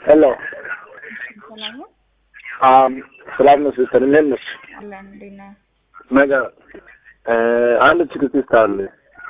Hello. Salamu. Salam sister. Name Alhamdulillah. Mega. አንድ ችግር አለ።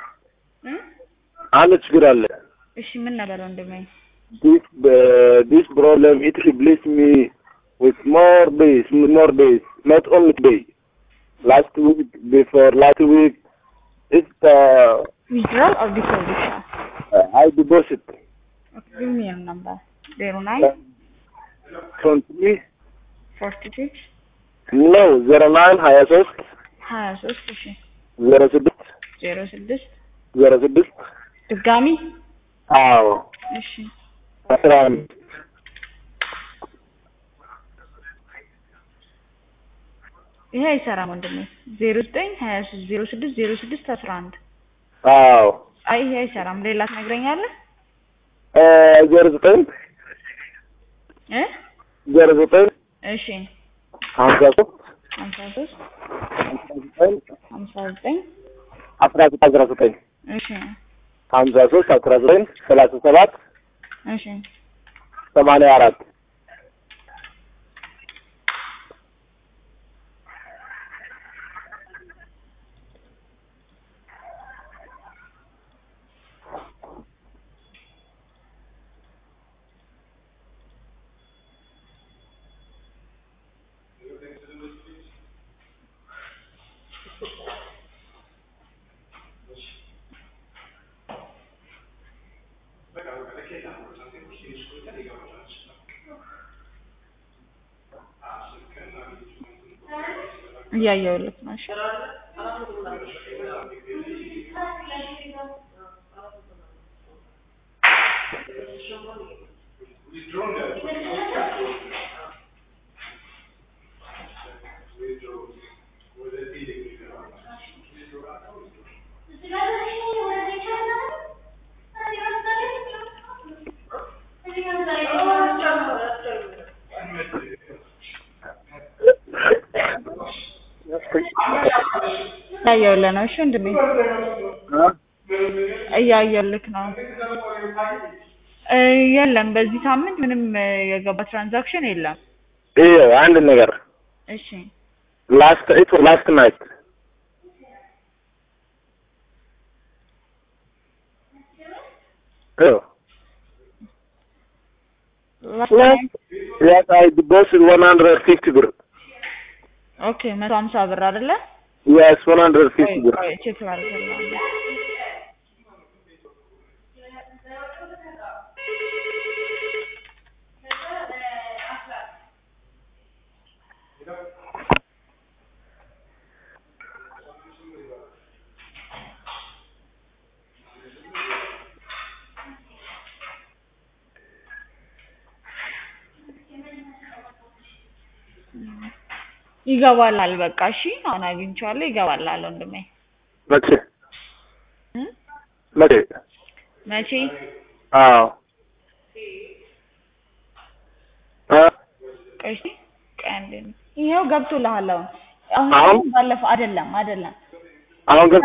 አንድ ችግር አለ። እሺ ምን ነበር ወንድሜ? This problem it replace me with more days, not only day. Last week, it's Withdrawal or deposit? I deposit. Okay, give me your number. 09 23 46 no 09 23 23 እሺ 06 06 06 ድጋሚ አዎ እሺ 11 ይሄ አይሰራም ወንድሜ 09 23 06 06 11 አዎ አይ ይሄ አይሰራም ሌላ ትነግረኛለህ 09 09 እሺ 53 53 59 59 19 እሺ 53 19 37 እሺ 84 እያየሁልህ ነው እሺ እያየሁልህ ነው እሺ ወንድሜ እያየሁልህ ነው የለም በዚህ ሳምንት ምንም የገባ ትራንዛክሽን የለም ይሄ አንድ ነገር እሺ last night yes I deposited 150 ብር ኦኬ 150 ብር አይደለ yes 150 ብር ቼክ አድርገናል ይገባላል በቃ እሺ አሁን አግኝቻለሁ ይገባላል ወንድሜ መቼ አዎ እሺ ቀንዴ ይሄው ገብቶልሃል አሁን ባለፈው አይደለም አሁን